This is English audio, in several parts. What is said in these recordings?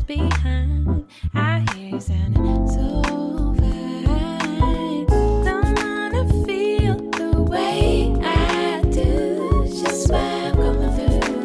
left behind. I hear you sounding so fine. Don't wanna feel the way I do, just what I'm going through.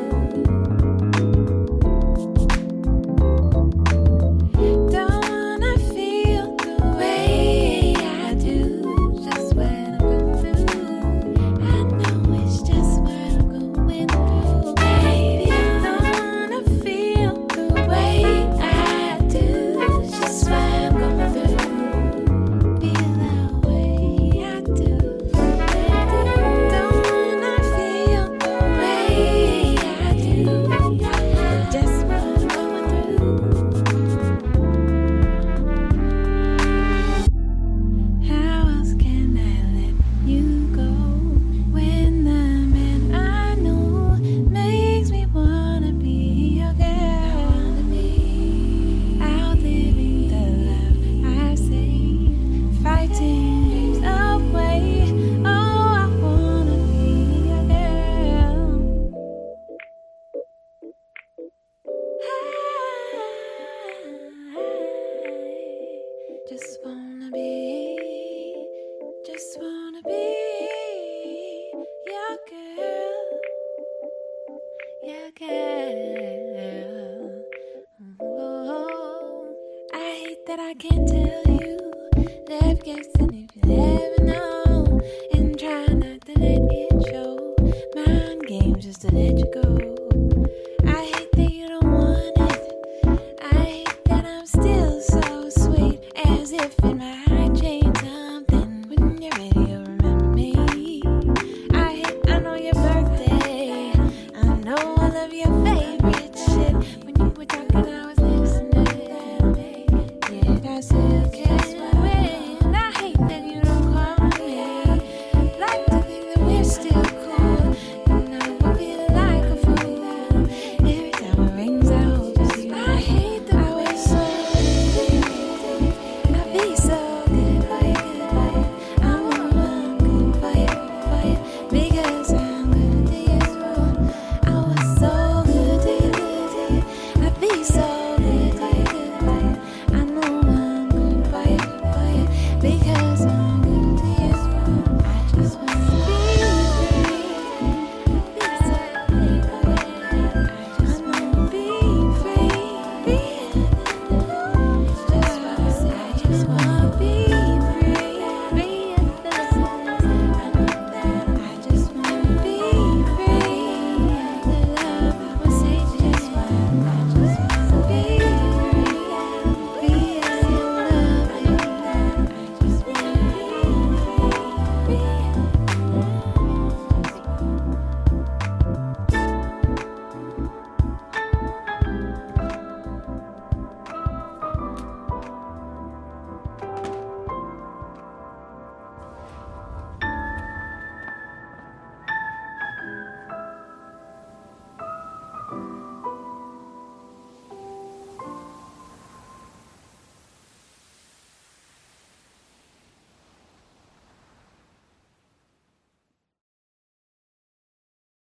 Don't wanna feel the way I do, just what I'm going through. I know it's just what I'm going through. Baby, don't wanna feel the way I do, just what I'm going through. Feel that way I do. Don't wanna feel the way I do, just what I'm going through. How else can I let you go when the man I know makes me wanna be your girl? Out living the love I say, fighting dreams away. Oh, I wanna be your girl. I just wanna be your girl, your girl. Oh, I hate that I can't tell you that I've guessed, and if you let